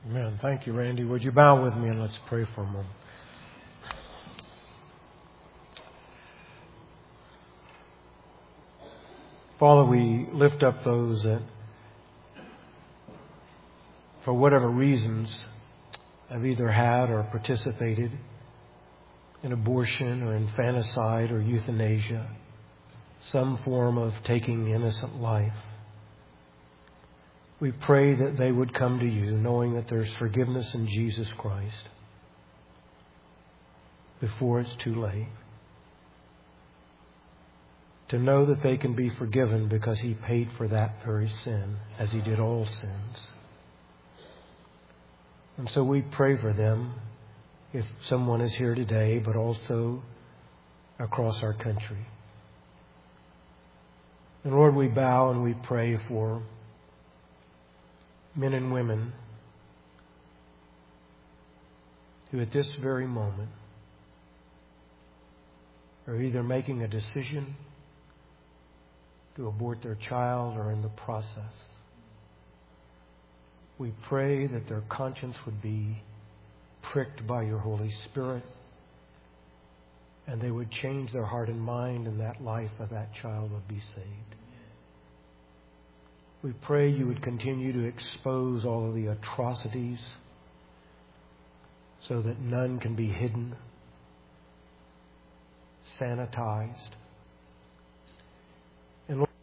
Amen. Thank you, Randy. Would you bow with me and let's pray for a moment. Father, we lift up those that, for whatever reasons, have either had or participated in abortion or infanticide or euthanasia, some form of taking innocent life. We pray that they would come to you knowing that there's forgiveness in Jesus Christ before it's too late. To know that they can be forgiven because He paid for that very sin as He did all sins. And so we pray for them if someone is here today, but also across our country. And Lord, we bow and we pray for men and women who at this very moment are either making a decision to abort their child or in the process. We pray that their conscience would be pricked by your Holy Spirit and they would change their heart and mind and that life of that child would be saved. We pray you would continue to expose all of the atrocities so that none can be hidden, sanitized. And Lord,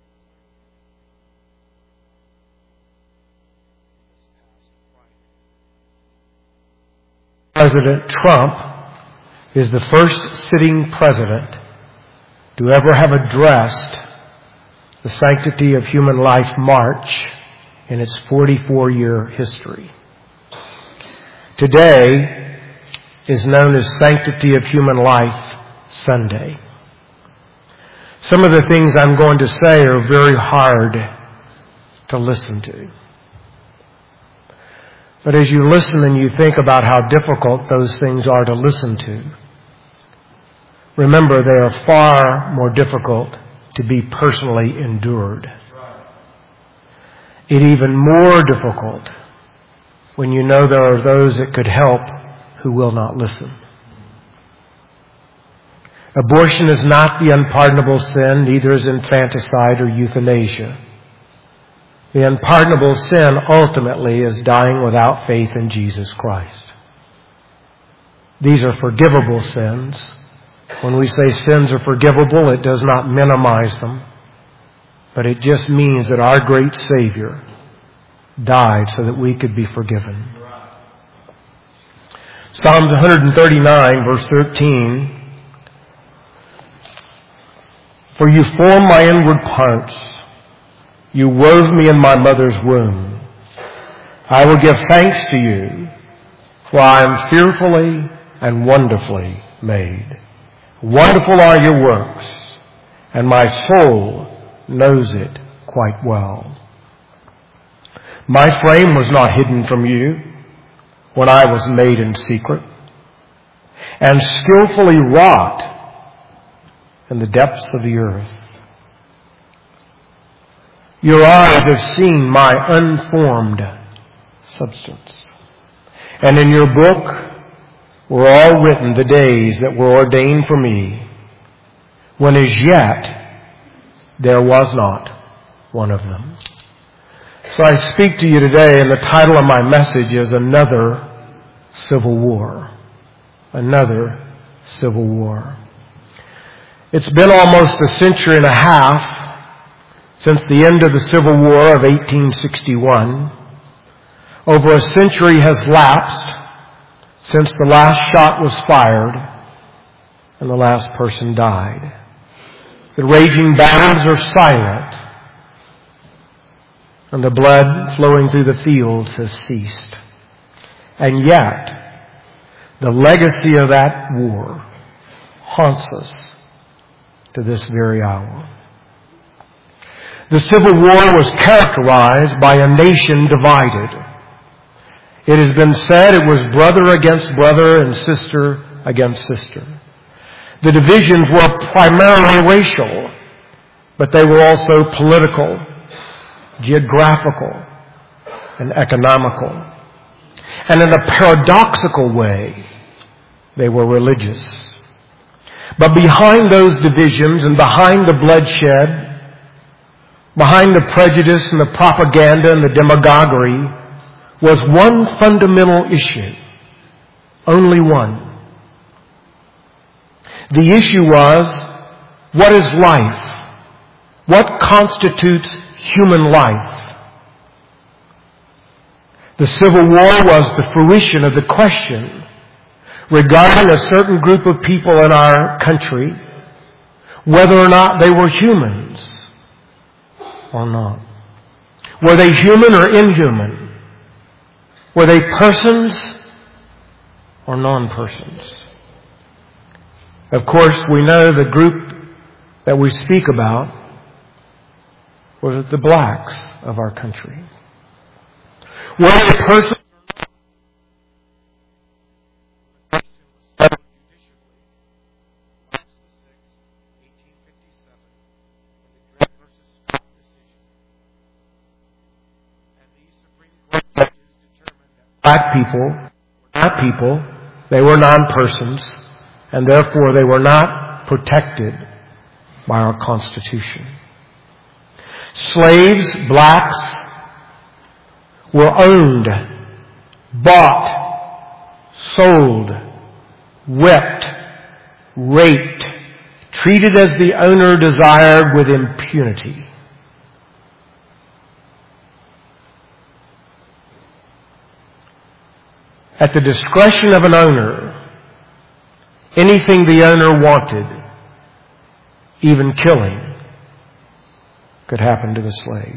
President Trump is the first sitting president to ever have addressed the Sanctity of Human Life March in its 44-year history. Today is known as Sanctity of Human Life Sunday. Some of the things I'm going to say are very hard to listen to. But as you listen and you think about how difficult those things are to listen to, remember they are far more difficult to be personally endured. It's even more difficult when you know there are those that could help who will not listen. Abortion is not the unpardonable sin, neither is infanticide or euthanasia. The unpardonable sin ultimately is dying without faith in Jesus Christ. These are forgivable sins. When we say sins are forgivable, it does not minimize them, but it just means that our great Savior died so that we could be forgiven. Psalms 139, verse 13, "For you formed my inward parts. You wove me in my mother's womb. I will give thanks to you, for I am fearfully and wonderfully made. Wonderful are your works, and my soul knows it quite well. My frame was not hidden from you when I was made in secret, and skillfully wrought in the depths of the earth. Your eyes have seen my unformed substance, and in your book were all written the days that were ordained for me, when as yet there was not one of them." So I speak to you today, and the title of my message is Another Civil War. Another Civil War. It's been almost a century and a half since the end of the Civil War of 1861. Over a century has lapsed since the last shot was fired and the last person died. The raging battles are silent, and the blood flowing through the fields has ceased. And yet, the legacy of that war haunts us to this very hour. The Civil War was characterized by a nation divided. It has been said it was brother against brother and sister against sister. The divisions were primarily racial, but they were also political, geographical, and economical. And in a paradoxical way, they were religious. But behind those divisions and behind the bloodshed, behind the prejudice and the propaganda and the demagoguery, was one fundamental issue. Only one. The issue was, what is life? What constitutes human life? The Civil War was the fruition of the question regarding a certain group of people in our country, whether or not they were humans or not. Were they human or inhuman? Were they persons or non-persons? Of course, we know the group that we speak about was the blacks of our country. Were they persons? Black people, not people, they were non-persons, and therefore they were not protected by our Constitution. Slaves, blacks, were owned, bought, sold, whipped, raped, treated as the owner desired with impunity. At the discretion of an owner, anything the owner wanted, even killing, could happen to the slave.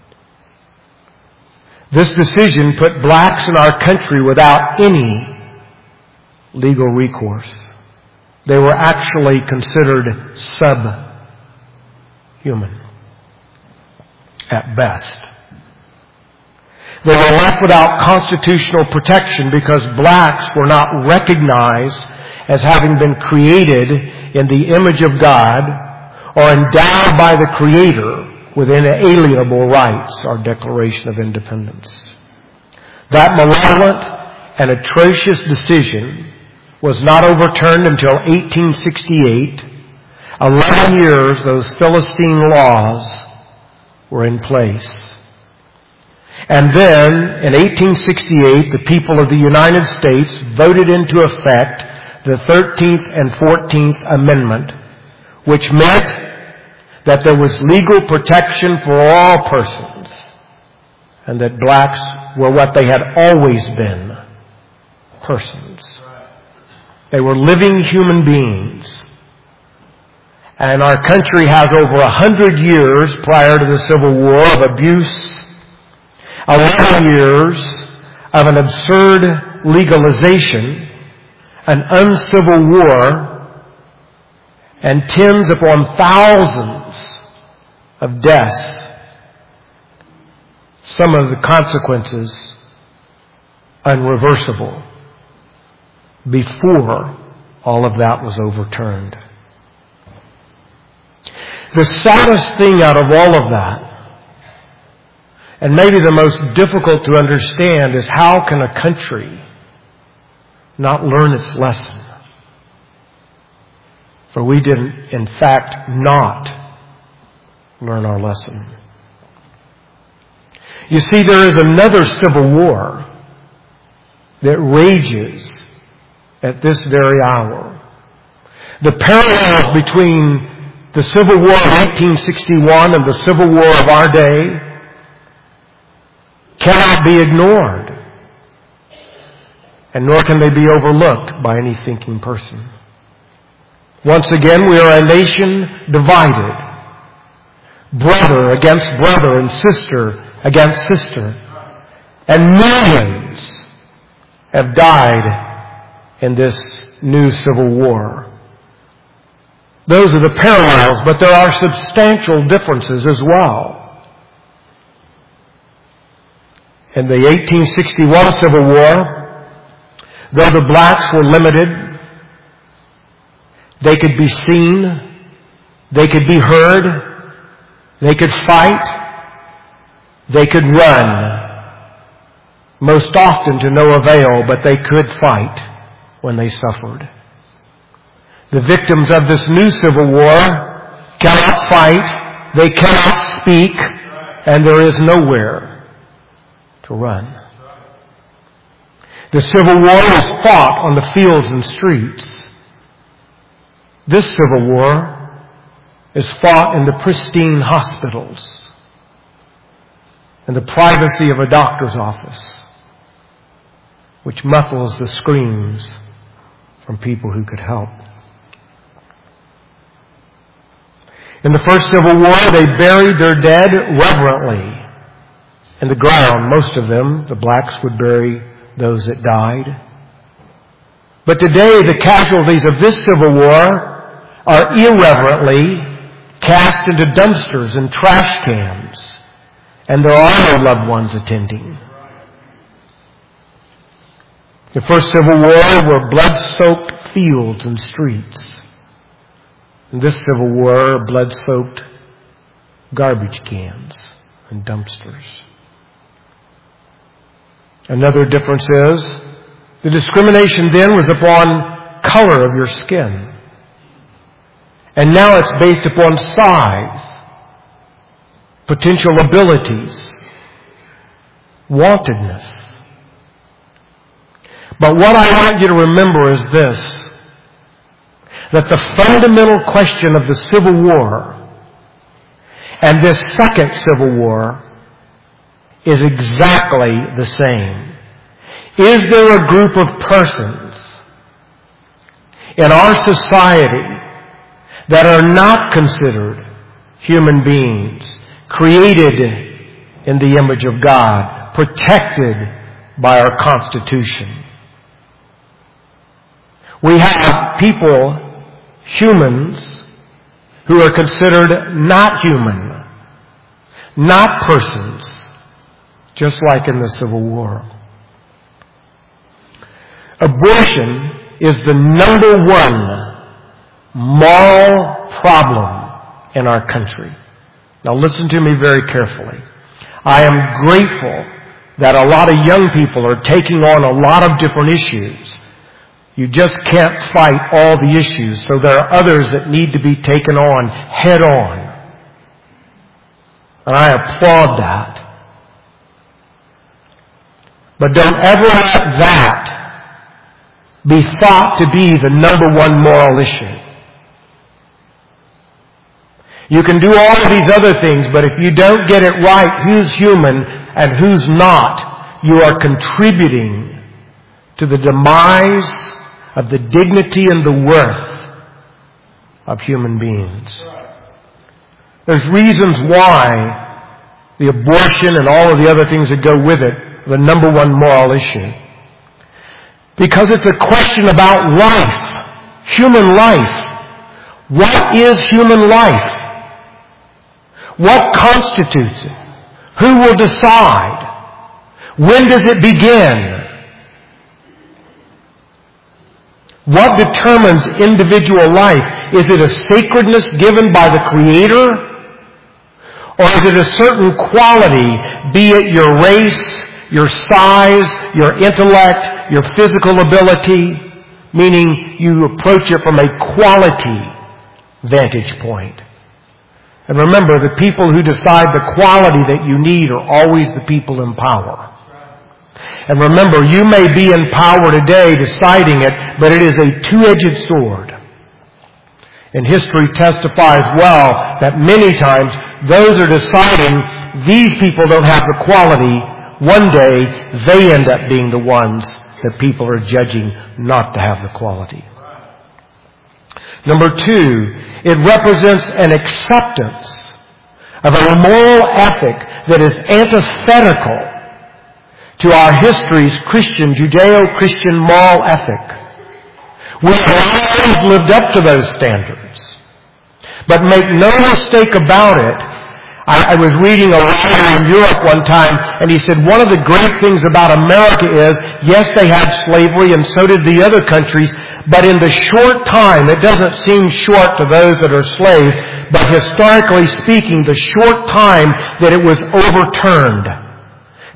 This decision put blacks in our country without any legal recourse. They were actually considered subhuman at best. They were left without constitutional protection because blacks were not recognized as having been created in the image of God or endowed by the Creator with inalienable rights, our Declaration of Independence. That malevolent and atrocious decision was not overturned until 1868. 11 years those Philistine laws were in place. And then, in 1868, the people of the United States voted into effect the 13th and 14th Amendment, which meant that there was legal protection for all persons, and that blacks were what they had always been, persons. They were living human beings. And our country has over 100 years prior to the Civil War of abuse, 11 years of an absurd legalization, an uncivil war, and tens upon thousands of deaths. Some of the consequences unreversible before all of that was overturned. The saddest thing out of all of that, and maybe the most difficult to understand, is how can a country not learn its lesson? For we did, in fact, not learn our lesson. You see, there is another civil war that rages at this very hour. The parallels between the Civil War of 1861 and the Civil War of our day cannot be ignored, and nor can they be overlooked by any thinking person. Once again, we are a nation divided, brother against brother and sister against sister, and millions have died in this new civil war. Those are the parallels, but there are substantial differences as well. In the 1861 Civil War, though the blacks were limited, they could be seen, they could be heard, they could fight, they could run. most often to no avail, but they could fight when they suffered. The victims of this new civil war cannot fight, they cannot speak, and there is nowhere to run. The Civil War was fought on the fields and streets. This Civil War is fought in the pristine hospitals, in the privacy of a doctor's office, which muffles the screams from people who could help. In the First Civil War, they buried their dead reverently in the ground. Most of them, the blacks, would bury those that died. But today, the casualties of this Civil War are irreverently cast into dumpsters and trash cans, and there are no loved ones attending. The First Civil War were blood-soaked fields and streets. In this Civil War, blood-soaked garbage cans and dumpsters. Another difference is the discrimination then was upon color of your skin. And now it's based upon size, potential abilities, wantedness. But what I want you to remember is this, that the fundamental question of the Civil War and this second Civil War is exactly the same. Is there a group of persons in our society that are not considered human beings, created in the image of God, protected by our Constitution? We have people, humans, who are considered not human, not persons, just like in the Civil War. Abortion is the number one moral problem in our country. Now listen to me very carefully. I am grateful that a lot of young people are taking on a lot of different issues. You just can't fight all the issues, so there are others that need to be taken on head on. And I applaud that. But don't ever let that be thought to be the number one moral issue. You can do all of these other things, but if you don't get it right, who's human and who's not, you are contributing to the demise of the dignity and the worth of human beings. There's reasons why the abortion and all of the other things that go with it are the number one moral issue. Because it's a question about life, human life. What is human life? What constitutes it? Who will decide? When does it begin? What determines individual life? Is it a sacredness given by the Creator? Or is it a certain quality, be it your race, your size, your intellect, your physical ability, meaning you approach it from a quality vantage point? And remember, the people who decide the quality that you need are always the people in power. And remember, you may be in power today deciding it, but it is a two-edged sword. And history testifies well that many times those are deciding these people don't have the quality. One day they end up being the ones that people are judging not to have the quality. Number two, it represents an acceptance of a moral ethic that is antithetical to our history's Christian, Judeo-Christian moral ethic. We have always lived up to those standards. But make no mistake about it, I was reading a writer in Europe one time, and he said one of the great things about America is, yes, they had slavery, and so did the other countries, but in the short time, it doesn't seem short to those that are slaves, but historically speaking, the short time that it was overturned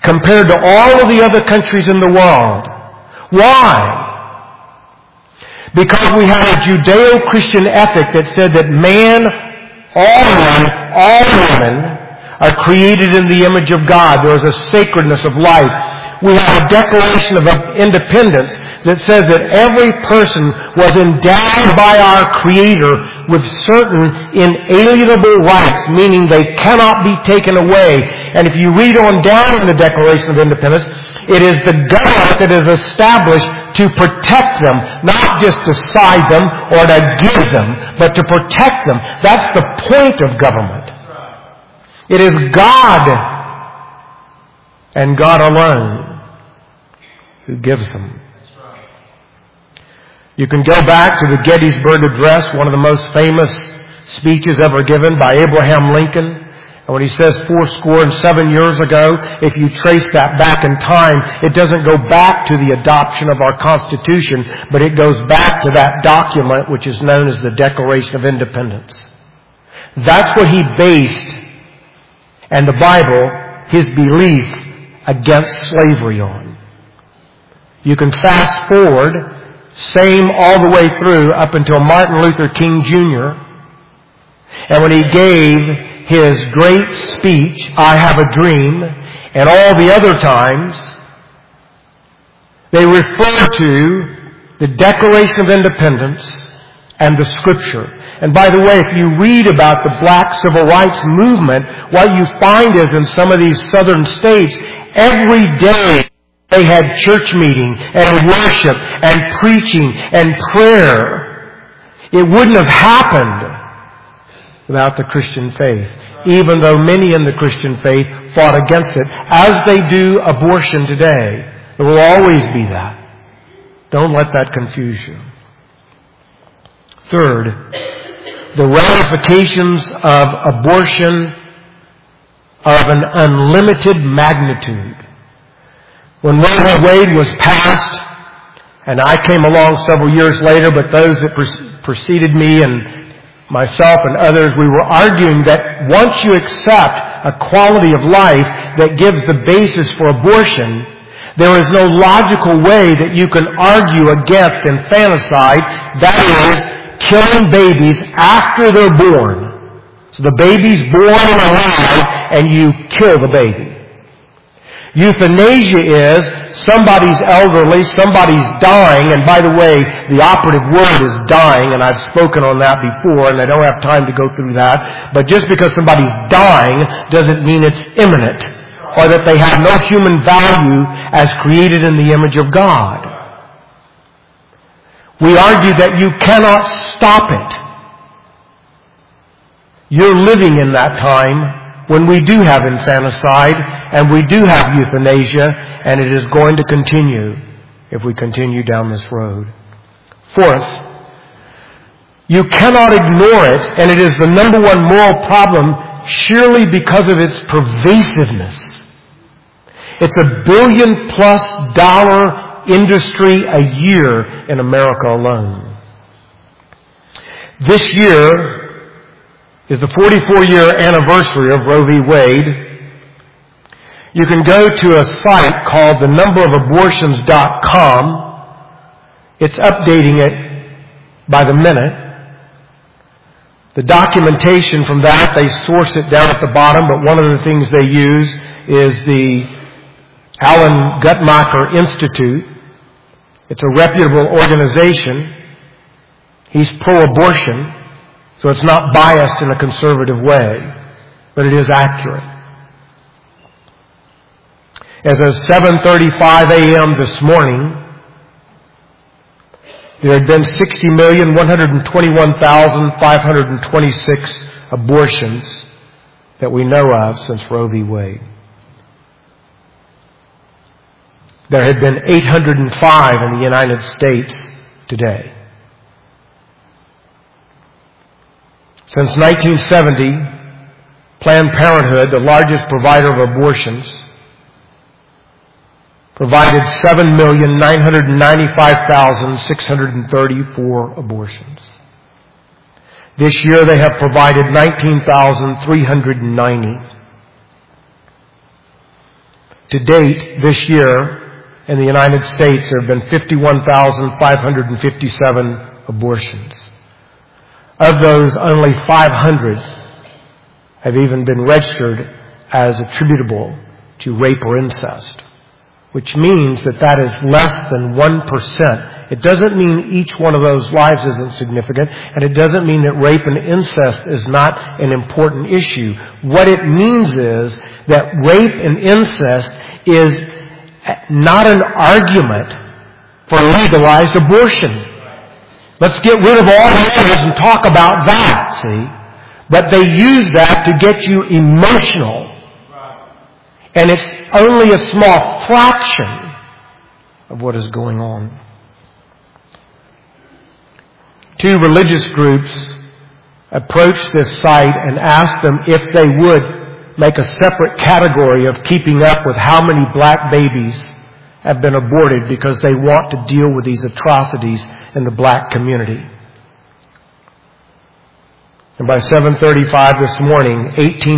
compared to all of the other countries in the world. Why? Because we had a Judeo-Christian ethic that said that man, all men, all women are created in the image of God. There is a sacredness of life. We have a Declaration of Independence that says that every person was endowed by our Creator with certain inalienable rights, meaning they cannot be taken away. And if you read on down in the Declaration of Independence, it is the government that is established to protect them, not just to side them or to give them, but to protect them. That's the point of government. It is God and God alone who gives them. You can go back to the Gettysburg Address, one of the most famous speeches ever given by Abraham Lincoln. And when he says 77 years ago, if you trace that back in time, it doesn't go back to the adoption of our Constitution, but it goes back to that document which is known as the Declaration of Independence. That's what he based, and the Bible, his belief against slavery on. You can fast forward, same all the way through up until Martin Luther King Jr. And when he gave his great speech, I Have a Dream, and all the other times, they refer to the Declaration of Independence and the Scripture. And by the way, if you read about the black civil rights movement, what you find is in some of these southern states, every day they had church meeting and worship and preaching and prayer. It wouldn't have happened without the Christian faith, even though many in the Christian faith fought against it, as they do abortion today. There will always be that. Don't let that confuse you. Third, the ramifications of abortion are of an unlimited magnitude. When Roe v. Wade was passed, and I came along several years later, but those that preceded me and myself and others, we were arguing that once you accept a quality of life that gives the basis for abortion, there is no logical way that you can argue against infanticide, that is, killing babies after they're born. So the baby's born and alive, and you kill the baby. Euthanasia is somebody's elderly, somebody's dying, and by the way, the operative word is dying, and I've spoken on that before, and I don't have time to go through that. But just because somebody's dying doesn't mean it's imminent, or that they have no human value as created in the image of God. We argue that you cannot stop it. You're living in that time when we do have infanticide and we do have euthanasia, and it is going to continue if we continue down this road. Fourth, you cannot ignore it, and it is the number one moral problem surely because of its pervasiveness. It's $1 billion+ industry a year in America alone. This year is the 44-year anniversary of Roe v. Wade. You can go to a site called thenumberofabortions.com. It's updating it by the minute. The documentation from that, they source it down at the bottom, but one of the things they use is the Alan Guttmacher Institute. It's a reputable organization. He's pro-abortion, so it's not biased in a conservative way, but it is accurate. As of 7:35 a.m. this morning, there had been 60,121,526 abortions that we know of since Roe v. Wade. There had been 805 in the United States today. Since 1970, Planned Parenthood, the largest provider of abortions, provided 7,995,634 abortions. This year they have provided 19,390. To date, this year, in the United States, there have been 51,557 abortions. Of those, only 500 have even been registered as attributable to rape or incest, which means that is less than 1%. It doesn't mean each one of those lives isn't significant, and it doesn't mean that rape and incest is not an important issue. What it means is that rape and incest is not an argument for legalized abortion. Let's get rid of all those and talk about that, see? But they use that to get you emotional. And it's only a small fraction of what is going on. 2 religious groups approached this site and asked them if they would make a separate category of keeping up with how many black babies have been aborted because they want to deal with these atrocities in the black community. And by 7:35 this morning,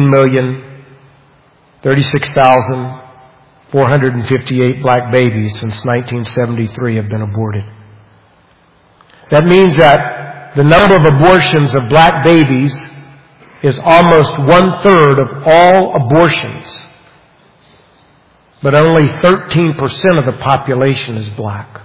18,036,458 black babies since 1973 have been aborted. That means that the number of abortions of black babies is almost 1/3 of all abortions. But only 13% of the population is black.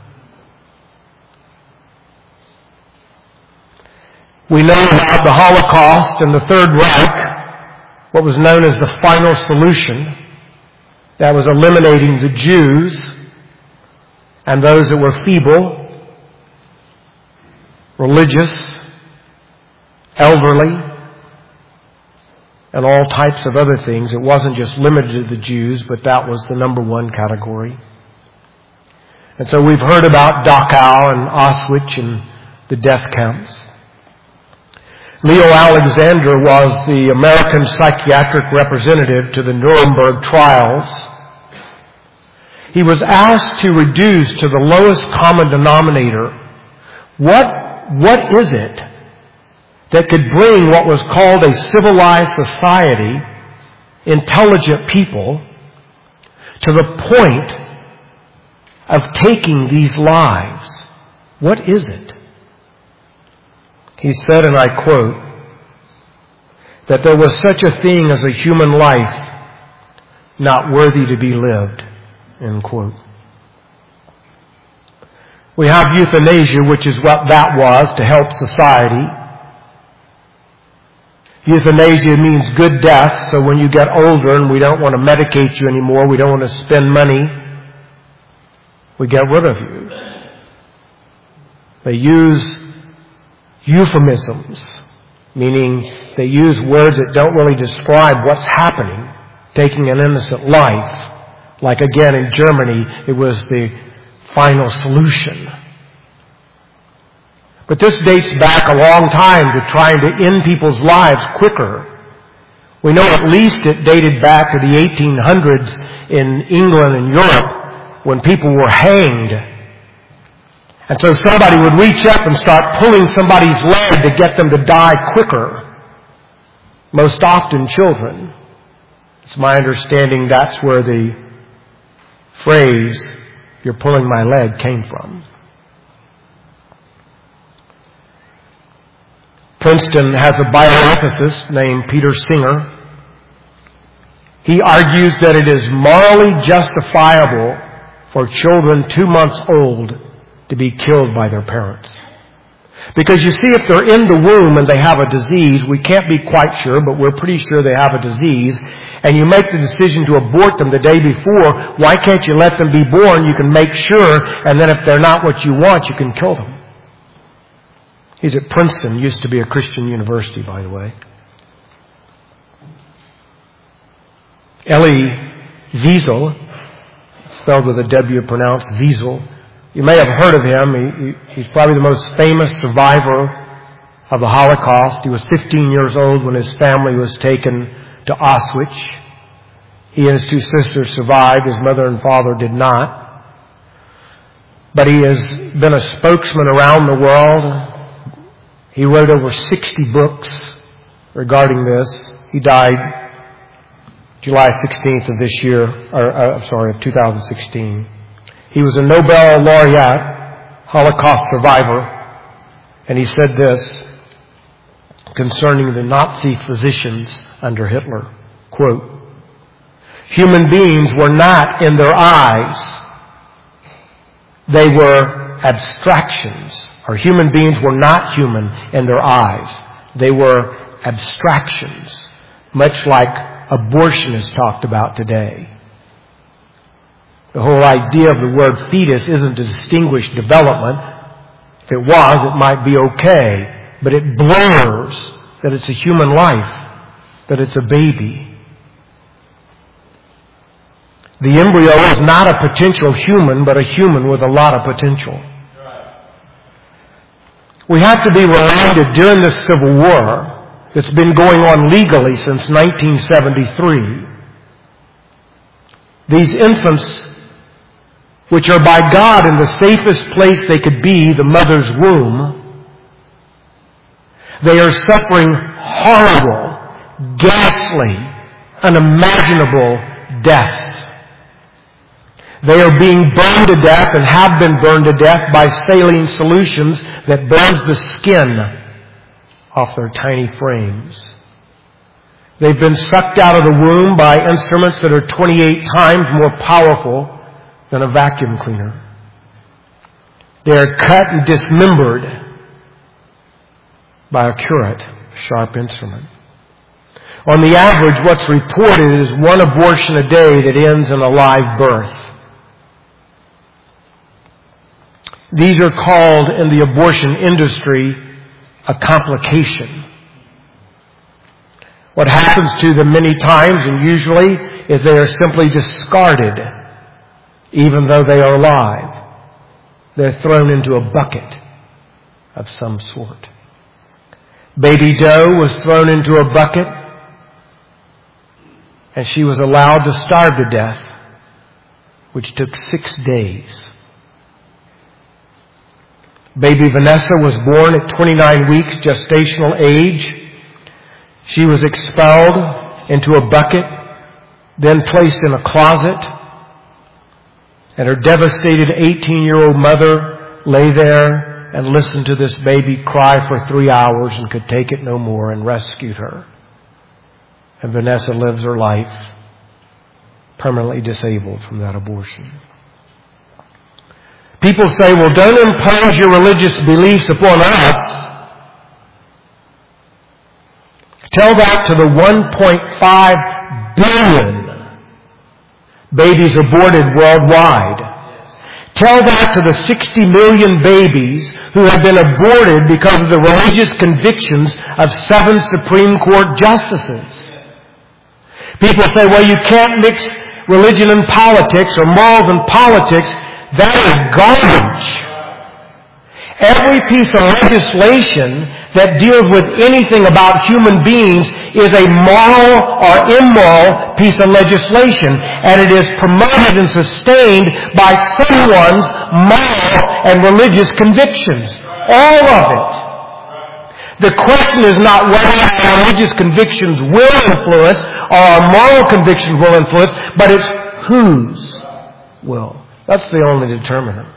We know about the Holocaust and the Third Reich, what was known as the final solution, that was eliminating the Jews and those that were feeble, religious, elderly, and all types of other things. It wasn't just limited to the Jews, but that was the number one category. And so we've heard about Dachau and Auschwitz and the death camps. Leo Alexander was the American psychiatric representative to the Nuremberg trials. He was asked to reduce to the lowest common denominator what is it that could bring what was called a civilized society, intelligent people, to the point of taking these lives. What is it? He said, and I quote, that there was such a thing as a human life not worthy to be lived, end quote. We have euthanasia, which is what that was to help society. Euthanasia means good death, so when you get older and we don't want to medicate you anymore, we don't want to spend money, we get rid of you. They use euphemisms, meaning they use words that don't really describe what's happening, taking an innocent life. Like again in Germany, it was the final solution. But this dates back a long time to trying to end people's lives quicker. We know at least it dated back to the 1800s in England and Europe when people were hanged. And so somebody would reach up and start pulling somebody's leg to get them to die quicker. Most often children. It's my understanding that's where the phrase, "you're pulling my leg," came from. Princeton has a bioethicist named Peter Singer. He argues that it is morally justifiable for children 2 months old to be killed by their parents. Because you see, if they're in the womb and they have a disease, we can't be quite sure, but we're pretty sure they have a disease, and you make the decision to abort them the day before, why can't you let them be born? You can make sure, and then if they're not what you want, you can kill them. He's at Princeton, used to be a Christian university, by the way. Elie Wiesel, spelled with a W, pronounced Wiesel. You may have heard of him. He's probably the most famous survivor of the Holocaust. He was 15 years old when his family was taken to Auschwitz. He and his 2 sisters survived. His mother and father did not. But he has been a spokesman around the world. He wrote over 60 books regarding this. He died July 16th of this year, of 2016. He was a Nobel laureate, Holocaust survivor, and he said this concerning the Nazi physicians under Hitler, quote, "Human beings were not in their eyes. They were abstractions." Or human beings were not human in their eyes. They were abstractions, much like abortion is talked about today. The whole idea of the word fetus isn't to distinguish development. If it was, it might be okay. But it blurs that it's a human life, that it's a baby. The embryo is not a potential human, but a human with a lot of potential. We have to be reminded during the Civil War that's been going on legally since 1973. These infants, which are by God in the safest place they could be, the mother's womb, they are suffering horrible, ghastly, unimaginable deaths. They are being burned to death and have been burned to death by saline solutions that burns the skin off their tiny frames. They've been sucked out of the womb by instruments that are 28 times more powerful than a vacuum cleaner. They are cut and dismembered by a curate, sharp instrument. On the average, what's reported is one abortion a day that ends in a live birth. These are called in the abortion industry a complication. What happens to them many times and usually is they are simply discarded even though they are alive. They're thrown into a bucket of some sort. Baby Doe was thrown into a bucket and she was allowed to starve to death, which took 6 days. Baby Vanessa was born at 29 weeks gestational age. She was expelled into a bucket, then placed in a closet, and her devastated 18-year-old mother lay there and listened to this baby cry for 3 hours and could take it no more and rescued her. And Vanessa lives her life permanently disabled from that abortion. People say, well, don't impose your religious beliefs upon us. Tell that to the 1.5 billion babies aborted worldwide. Tell that to the 60 million babies who have been aborted because of the religious convictions of 7 Supreme Court justices. People say, well, you can't mix religion and politics or morals and politics. That is garbage. Every piece of legislation that deals with anything about human beings is a moral or immoral piece of legislation, and it is promoted and sustained by someone's moral and religious convictions. All of it. The question is not whether our religious convictions will influence or our moral convictions will influence, but it's whose will. That's the only determinant.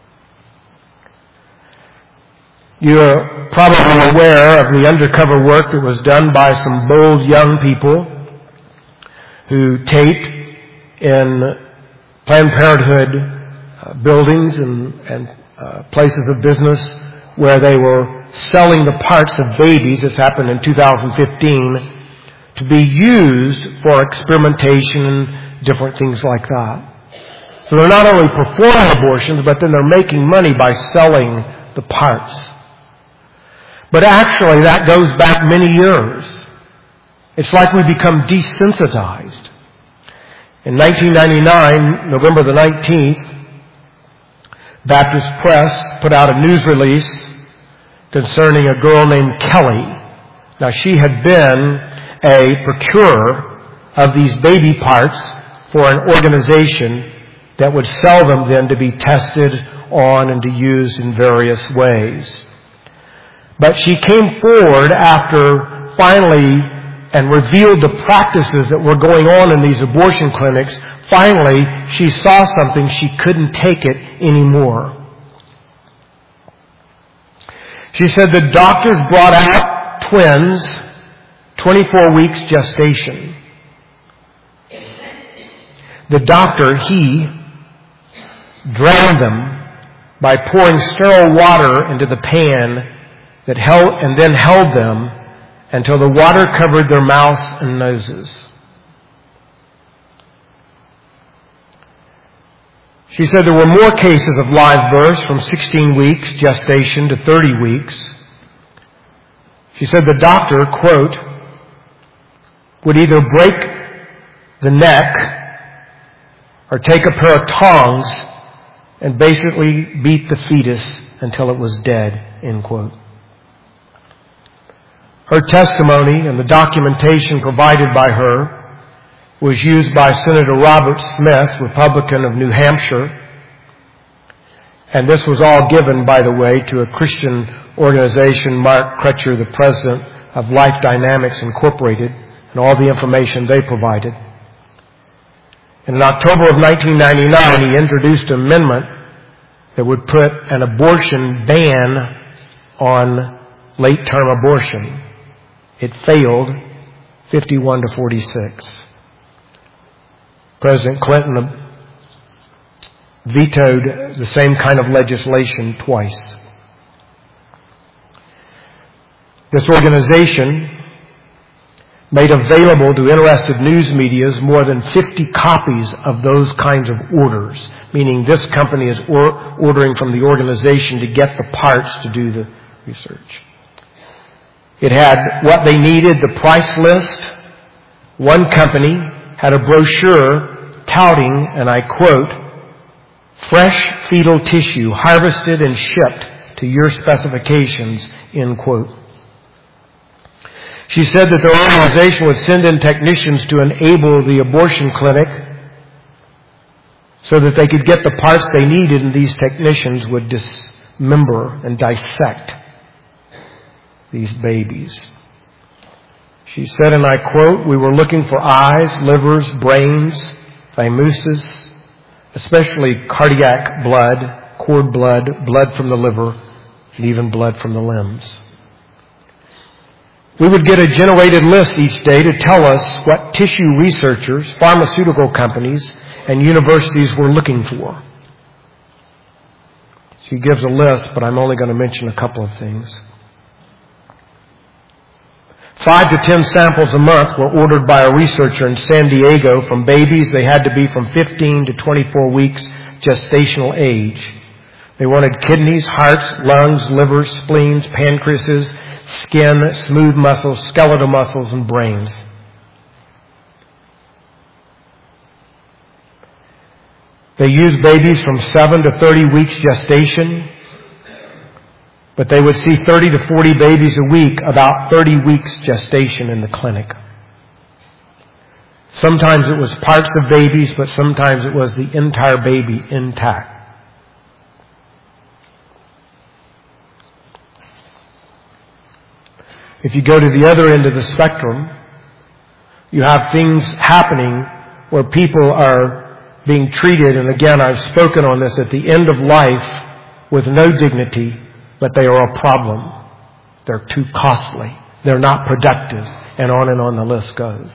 You're probably aware of the undercover work that was done by some bold young people who taped in Planned Parenthood buildings and places of business where they were selling the parts of babies. This happened in 2015 to be used for experimentation and different things like that. So they're not only performing abortions, but then they're making money by selling the parts. But actually, that goes back many years. It's like we become desensitized. In 1999, November the 19th, Baptist Press put out a news release concerning a girl named Kelly. Now, she had been a procurer of these baby parts for an organization that would sell them then to be tested on and to use in various ways. But she came forward after finally and revealed the practices that were going on in these abortion clinics, finally she saw something. She couldn't take it anymore. She said the doctors brought out twins, 24 weeks gestation. The doctor, he drowned them by pouring sterile water into the pan that held, and then held them until the water covered their mouths and noses. She said there were more cases of live births from 16 weeks gestation to 30 weeks. She said the doctor, quote, would either break the neck or take a pair of tongs and basically beat the fetus until it was dead, end quote. Her testimony and the documentation provided by her was used by Senator Robert Smith, Republican of New Hampshire. And this was all given, by the way, to a Christian organization, Mark Crutcher, the president of Life Dynamics Incorporated, and all the information they provided. And in October of 1999, he introduced an amendment that would put an abortion ban on late-term abortion. It failed 51-46. President Clinton vetoed the same kind of legislation twice. This organization made available to interested news medias more than 50 copies of those kinds of orders, meaning this company is ordering from the organization to get the parts to do the research. It had what they needed, the price list. One company had a brochure touting, and I quote, fresh fetal tissue harvested and shipped to your specifications, end quote. She said that their organization would send in technicians to enable the abortion clinic so that they could get the parts they needed, and these technicians would dismember and dissect these babies. She said, and I quote, we were looking for eyes, livers, brains, thymuses, especially cardiac blood, cord blood, blood from the liver, and even blood from the limbs. We would get a generated list each day to tell us what tissue researchers, pharmaceutical companies, and universities were looking for. She gives a list, but I'm only going to mention a couple of things. 5 to 10 samples a month were ordered by a researcher in San Diego from babies. They had to be from 15 to 24 weeks gestational age. They wanted kidneys, hearts, lungs, livers, spleens, pancreases, skin, smooth muscles, skeletal muscles, and brains. They used babies from 7 to 30 weeks gestation, but they would see 30 to 40 babies a week, about 30 weeks gestation in the clinic. Sometimes it was parts of babies, but sometimes it was the entire baby intact. If you go to the other end of the spectrum, you have things happening where people are being treated, and again, I've spoken on this, at the end of life with no dignity, but they are a problem. They're too costly. They're not productive, and on the list goes.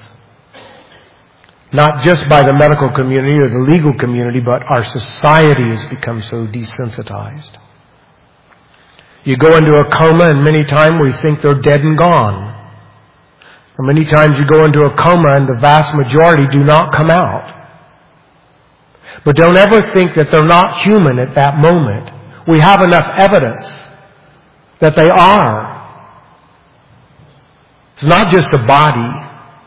Not just by the medical community or the legal community, but our society has become so desensitized. You go into a coma, and many times we think they're dead and gone. Or many times you go into a coma, and the vast majority do not come out. But don't ever think that they're not human at that moment. We have enough evidence that they are. It's not just a body.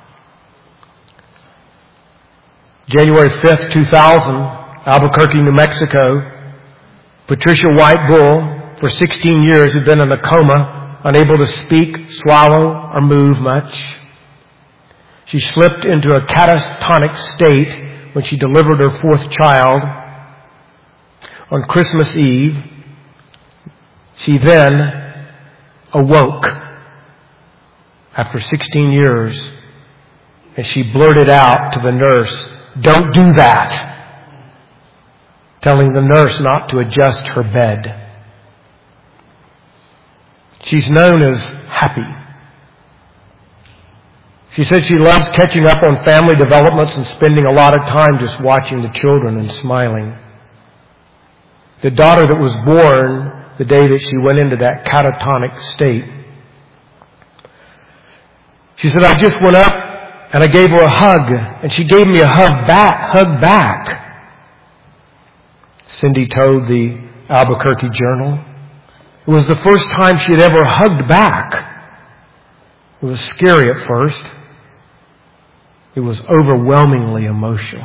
January 5th, 2000, Albuquerque, New Mexico, Patricia White Bull, for 16 years, had been in a coma, unable to speak, swallow, or move much. She slipped into a catatonic state when she delivered her 4th child. On Christmas Eve, she then awoke after 16 years and she blurted out to the nurse, "Don't do that," telling the nurse not to adjust her bed. She's known as happy. She said she loves catching up on family developments and spending a lot of time just watching the children and smiling. The daughter that was born the day that she went into that catatonic state, she said, "I just went up and I gave her a hug, and she gave me a hug back. Cindy told the Albuquerque Journal. It was the first time she had ever hugged back. It was scary at first. It was overwhelmingly emotional.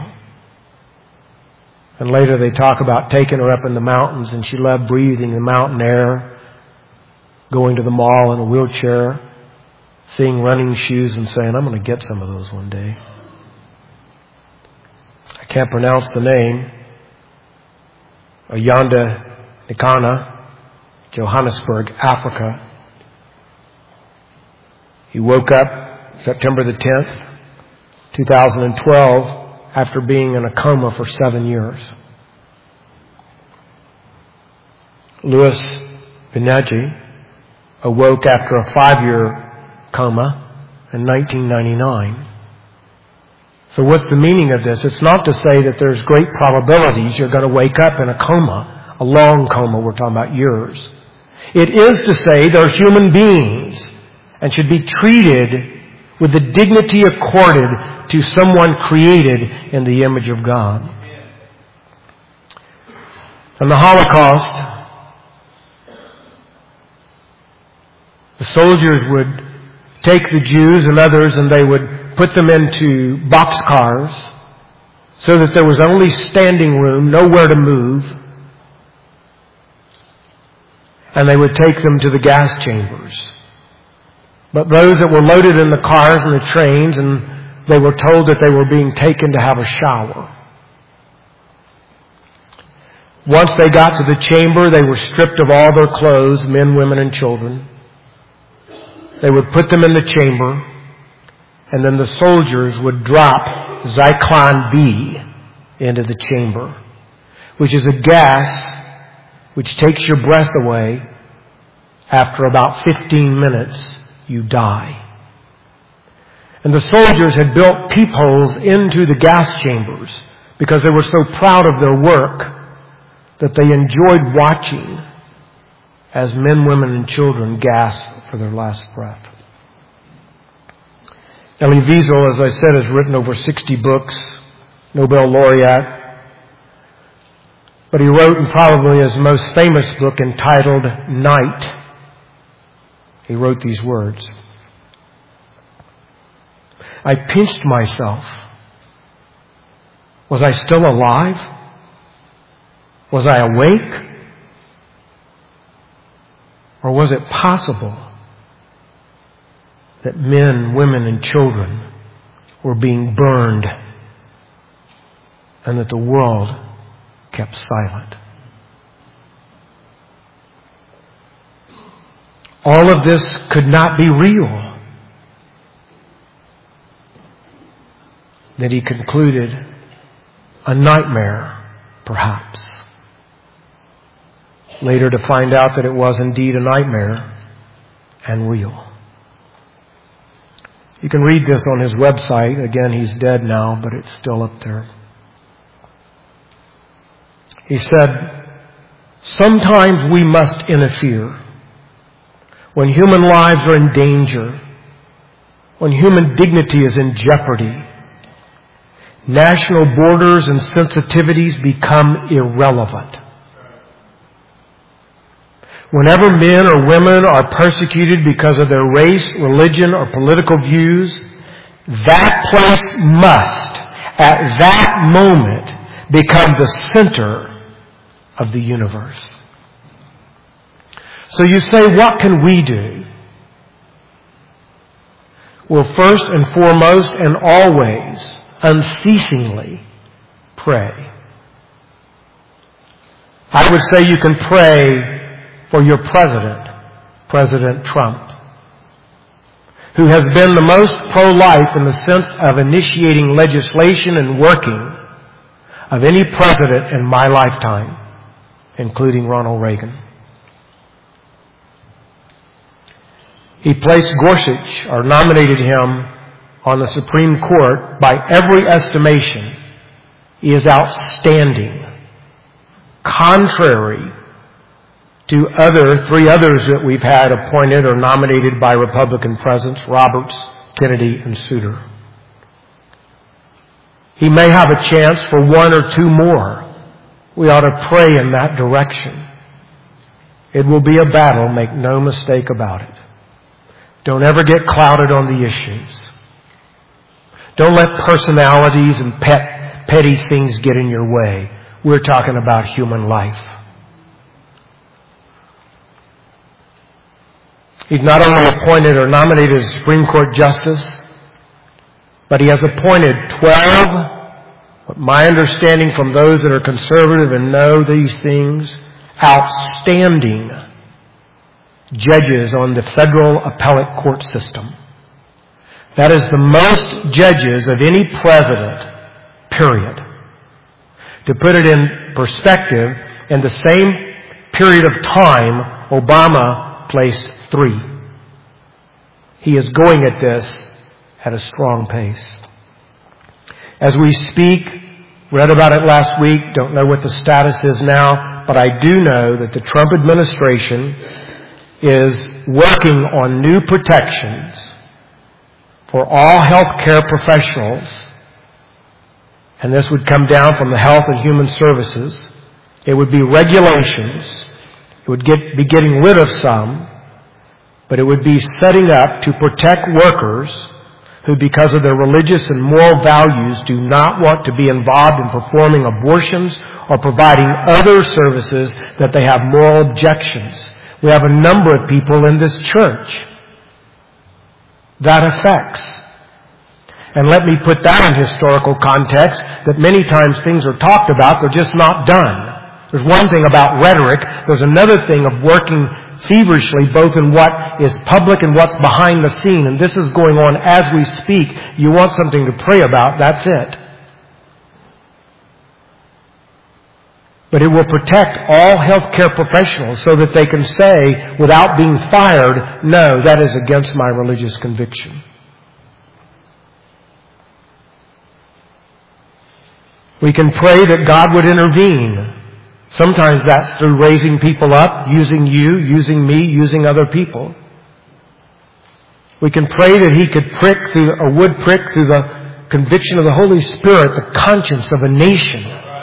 And later they talk about taking her up in the mountains, and she loved breathing the mountain air, going to the mall in a wheelchair, seeing running shoes and saying, I'm going to get some of those one day. I can't pronounce the name. Ayanda Nikana, Johannesburg, Africa. He woke up September the 10th, 2012, after being in a coma for 7 years. Louis Beneji awoke after a 5-year coma in 1999. So what's the meaning of this? It's not to say that there's great probabilities you're going to wake up in a coma, a long coma, we're talking about years. It is to say they're human beings and should be treated with the dignity accorded to someone created in the image of God. In the Holocaust, the soldiers would take the Jews and others and they would put them into boxcars so that there was only standing room, nowhere to move. And they would take them to the gas chambers. But those that were loaded in the cars and the trains, and they were told that they were being taken to have a shower. Once they got to the chamber, they were stripped of all their clothes, men, women, and children. They would put them in the chamber, and then the soldiers would drop Zyklon B into the chamber, which is a gas which takes your breath away. After about 15 minutes, you die. And the soldiers had built peepholes into the gas chambers because they were so proud of their work that they enjoyed watching as men, women, and children gasped for their last breath. Elie Wiesel, as I said, has written over 60 books, Nobel laureate. But he wrote in probably his most famous book entitled Night. He wrote these words. I pinched myself. Was I still alive? Was I awake? Or was it possible that men, women, and children were being burned and that the world kept silent? All of this could not be real. Then he concluded, a nightmare, perhaps. Later to find out that it was indeed a nightmare and real. You can read this on his website. Again, he's dead now, but it's still up there. He said, sometimes we must interfere when human lives are in danger, when human dignity is in jeopardy. National borders and sensitivities become irrelevant. Whenever men or women are persecuted because of their race, religion, or political views, that place must, at that moment, become the center of the universe. So you say, what can we do? Well, first and foremost and always, unceasingly, pray. I would say you can pray for your president, President Trump, who has been the most pro-life in the sense of initiating legislation and working of any president in my lifetime, including Ronald Reagan. He placed Gorsuch, or nominated him, on the Supreme Court. By every estimation, he is outstanding, contrary to three others that we've had appointed or nominated by Republican presidents, Roberts, Kennedy, and Souter. He may have a chance for one or two more. We ought to pray in that direction. It will be a battle, make no mistake about it. Don't ever get clouded on the issues. Don't let personalities and petty things get in your way. We're talking about human life. He's not only appointed or nominated as Supreme Court Justice, but he has appointed 12, what my understanding from those that are conservative and know these things, outstanding judges on the federal appellate court system. That is the most judges of any president, period. To put it in perspective, in the same period of time, Obama placed 3. He is going at this at a strong pace. As we speak, read about it last week, don't know what the status is now, but I do know that the Trump administration is working on new protections for all healthcare professionals, and this would come down from the Health and Human Services. It would be regulations. It would be getting rid of some, but it would be setting up to protect workers who, because of their religious and moral values, do not want to be involved in performing abortions or providing other services that they have moral objections. We have a number of people in this church that affects. And let me put that in historical context, that many times things are talked about, they're just not done. There's one thing about rhetoric. There's another thing of working feverishly both in what is public and what's behind the scene. And this is going on as we speak. You want something to pray about, that's it. But it will protect all healthcare professionals so that they can say, without being fired, no, that is against my religious conviction. We can pray that God would intervene. Sometimes that's through raising people up, using you, using me, using other people. We can pray that He could prick through, or would prick through the conviction of the Holy Spirit, the conscience of a nation.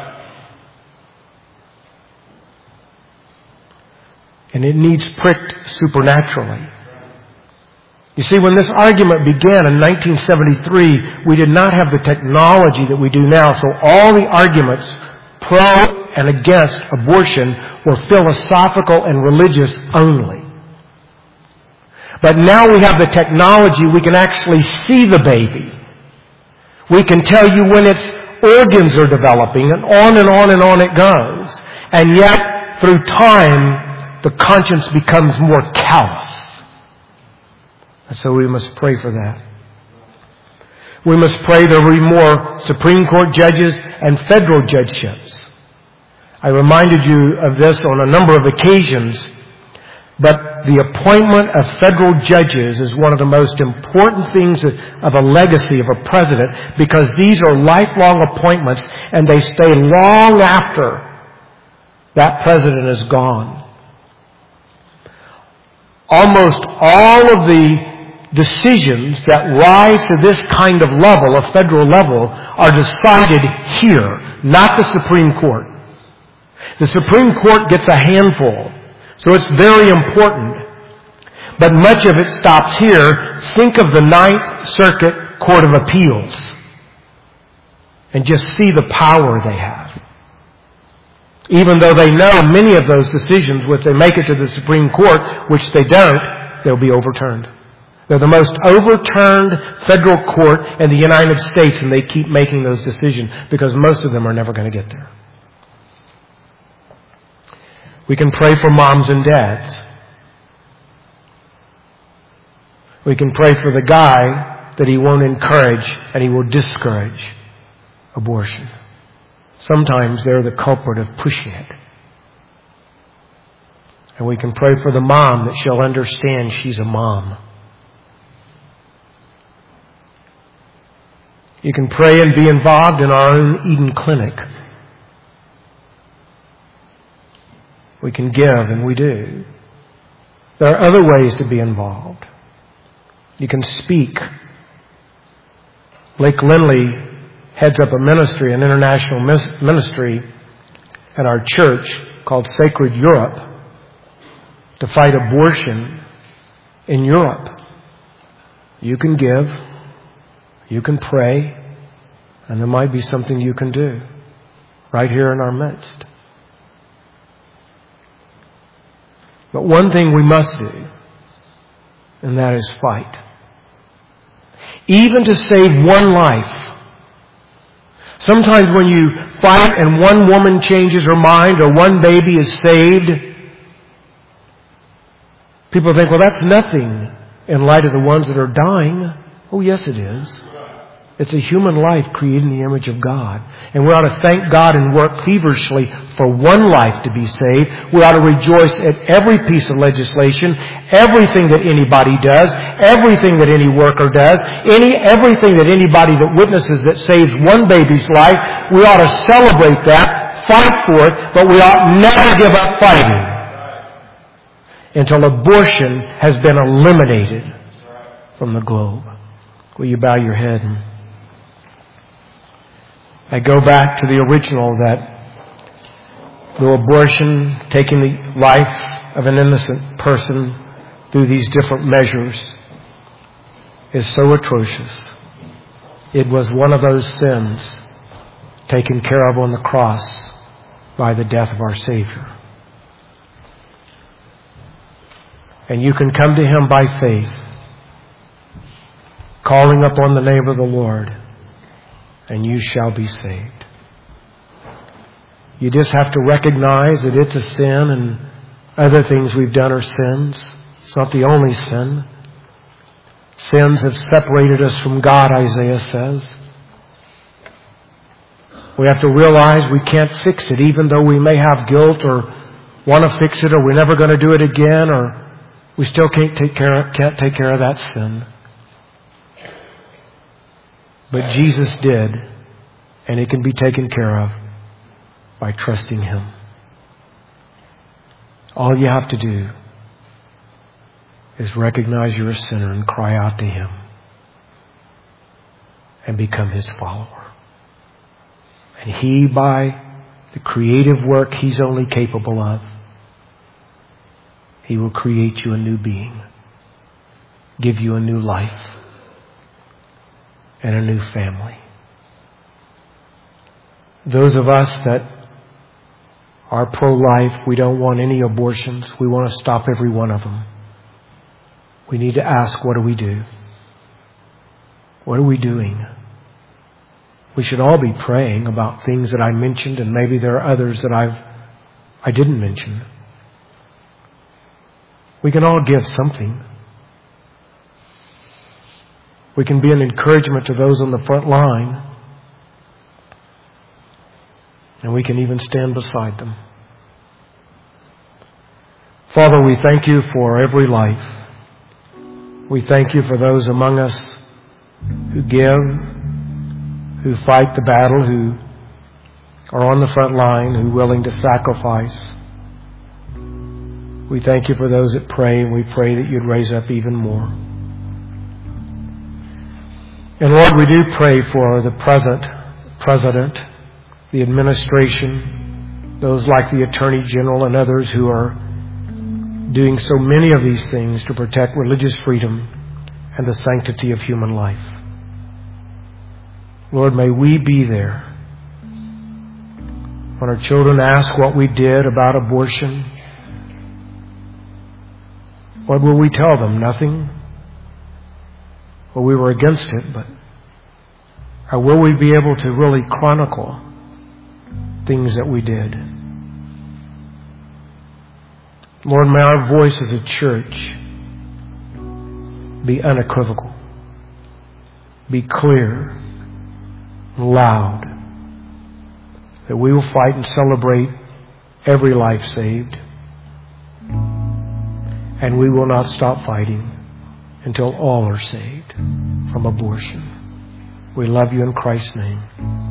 And it needs pricked supernaturally. You see, when this argument began in 1973, we did not have the technology that we do now, so all the arguments pro and against abortion were philosophical and religious only. But now we have the technology, we can actually see the baby. We can tell you when its organs are developing, and on and on and on it goes. And yet, through time, the conscience becomes more callous. And so we must pray for that. We must pray there will be more Supreme Court judges and federal judgeships. I reminded you of this on a number of occasions, but the appointment of federal judges is one of the most important things of a legacy of a president, because these are lifelong appointments and they stay long after that president is gone. Almost all of the decisions that rise to this kind of level, a federal level, are decided here, not the Supreme Court. The Supreme Court gets a handful, so it's very important. But much of it stops here. Think of the Ninth Circuit Court of Appeals and just see the power they have. Even though they know many of those decisions, if they make it to the Supreme Court, which they don't, they'll be overturned. They're the most overturned federal court in the United States, and they keep making those decisions because most of them are never going to get there. We can pray for moms and dads. We can pray for the guy that he won't encourage and he will discourage abortion. Sometimes they're the culprit of pushing it. And we can pray for the mom that she'll understand she's a mom. You can pray and be involved in our own Eden Clinic. We can give, and we do. There are other ways to be involved. You can speak. Blake Lindley heads up a ministry, an international ministry at our church called Sacred Europe to fight abortion in Europe. You can give. You can pray. And there might be something you can do right here in our midst. But one thing we must do, and that is fight. Even to save one life. Sometimes when you fight and one woman changes her mind or one baby is saved, people think, well, that's nothing in light of the ones that are dying. Oh, yes, it is. It's a human life created in the image of God. And we ought to thank God and work feverishly for one life to be saved. We ought to rejoice at every piece of legislation, everything that anybody does, everything that any worker does, everything that anybody that witnesses that saves one baby's life. We ought to celebrate that, fight for it, but we ought never give up fighting until abortion has been eliminated from the globe. Will you bow your head? I go back to the original that the abortion, taking the life of an innocent person through these different measures, is so atrocious. It was one of those sins taken care of on the cross by the death of our Savior. And you can come to Him by faith, calling upon the name of the Lord, and you shall be saved. You just have to recognize that it's a sin, and other things we've done are sins. It's not the only sin. Sins have separated us from God, Isaiah says. We have to realize we can't fix it, even though we may have guilt or want to fix it, or we're never going to do it again, or we still can't take care of that sin. But Jesus did, and it can be taken care of by trusting Him. All you have to do is recognize you're a sinner and cry out to Him and become His follower. And He, by the creative work He's only capable of, He will create you a new being, give you a new life, and a new family. Those of us that are pro-life, we don't want any abortions. We want to stop every one of them. We need to ask, what do we do? What are we doing? We should all be praying about things that I mentioned, and maybe there are others that I didn't mention. We can all give something. We can be an encouragement to those on the front line. And we can even stand beside them. Father, we thank You for every life. We thank You for those among us who give, who fight the battle, who are on the front line, who are willing to sacrifice. We thank You for those that pray, and we pray that You'd raise up even more. And Lord, we do pray for the present president, the administration, those like the Attorney General and others who are doing so many of these things to protect religious freedom and the sanctity of human life. Lord, may we be there. When our children ask what we did about abortion, what will we tell them? Nothing. Well, we were against it, but or will we be able to really chronicle things that we did? Lord, may our voice as a church be unequivocal, be clear, loud, that we will fight and celebrate every life saved, and we will not stop fighting until all are saved from abortion. We love you in Christ's name.